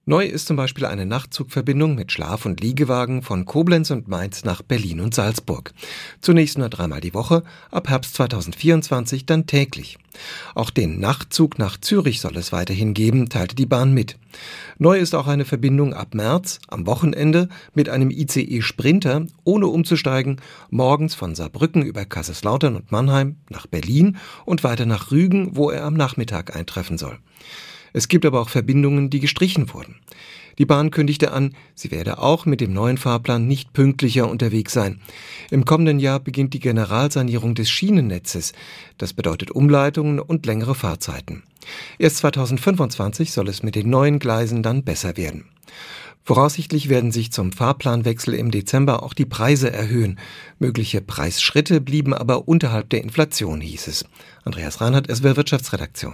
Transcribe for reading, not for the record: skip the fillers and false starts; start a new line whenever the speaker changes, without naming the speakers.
Neu ist zum Beispiel eine Nachtzugverbindung mit Schlaf- und Liegewagen von Koblenz und Mainz nach Berlin und Salzburg. Zunächst nur 3-mal die Woche, ab Herbst 2024 dann täglich. Auch den Nachtzug nach Zürich soll es weiterhin geben, teilte die Bahn mit. Neu ist auch eine Verbindung ab März, am Wochenende, mit einem ICE Sprinter, ohne umzusteigen, morgens von Saarbrücken über Kaiserslautern und Mannheim nach Berlin und weiter nach Rügen, wo er am Nachmittag eintreffen soll. Es gibt aber auch Verbindungen, die gestrichen wurden. Die Bahn kündigte an, sie werde auch mit dem neuen Fahrplan nicht pünktlicher unterwegs sein. Im kommenden Jahr beginnt die Generalsanierung des Schienennetzes. Das bedeutet Umleitungen und längere Fahrzeiten. Erst 2025 soll es mit den neuen Gleisen dann besser werden. Voraussichtlich werden sich zum Fahrplanwechsel im Dezember auch die Preise erhöhen. Mögliche Preisschritte blieben aber unterhalb der Inflation, hieß es. Andreas Reinhardt, SWR Wirtschaftsredaktion.